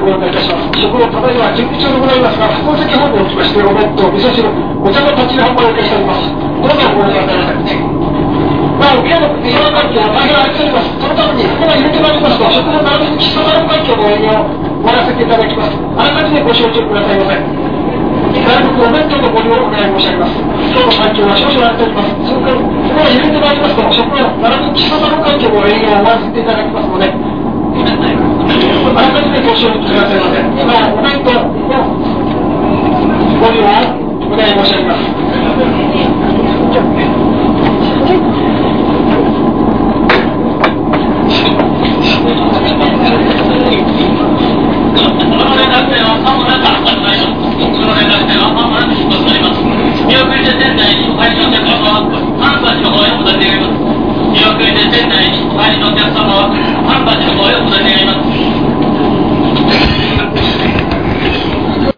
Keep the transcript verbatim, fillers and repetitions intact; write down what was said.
了解いたします。食堂ただいま準備中でございますが、福崎本部をおきまして、お弁当、味噌汁、お茶の立ち販売をいたしております。どうぞご覧くださいね。まあ、沖縄の美容環境は大変荒れております。そのために、ここが入れてまいりますと、食堂並びに喫茶サロン環境の営業を終わらせていただきます。あらかじめご承知くださいませ。外国お弁当のご利用をお願い申し上げます。今日の環境は少々荒れております。それから、ここが揺れてまいりますと、食堂並びに喫茶サロン環境の営業を終わらせていただきますので、